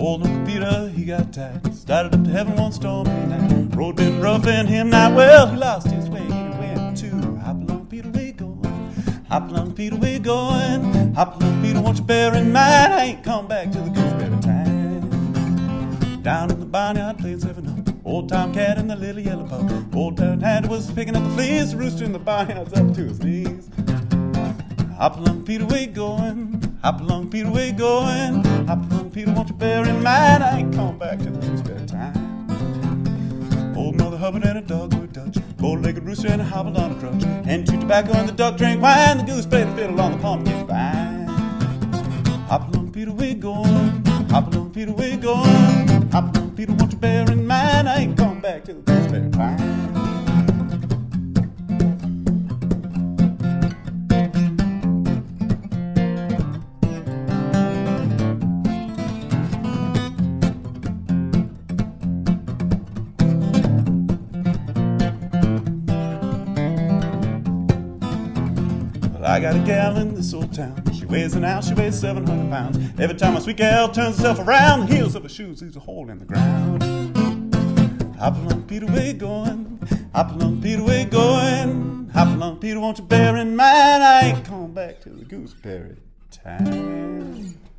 Old Uncle Peter, he got tired, started up to heaven one stormy night. Road been rough and him not well, he lost his way, he went to hop along, Peter, we going. Hop along, Peter, we going. Hop along, Peter, won't you bear in mind I ain't come back to the gooseberry time. Down in the barnyard playing 7-up, old Tom Cat and the little yellow pup. Old Tom Cat was picking up the fleas, the rooster in the barnyard's up to his knees. Hop along, Peter, we going. Hop along, Peter, we going. Hop along, Peter, won't you bear in mind I ain't come back to the gooseberry time. Old Mother Hubbard and a dogwood Dutch, gold-legged rooster and a hobbled on a crutch, and chewed tobacco and the duck drank wine. The goose played a fiddle on the pumpkin vine. Hop along, Peter, we going. Hop along, Peter, we going. Hop along, Peter, won't you bear in mind I ain't come back to the gooseberry time. I got a gal in this old town. She weighs an ounce, she weighs 700 pounds. Every time my sweet gal turns herself around, the heels of her shoes leaves a hole in the ground. Hop along, Peter, we going. Hop along, Peter, we going. Hop along, Peter, won't you bear in mind I ain't come back to the gooseberry time.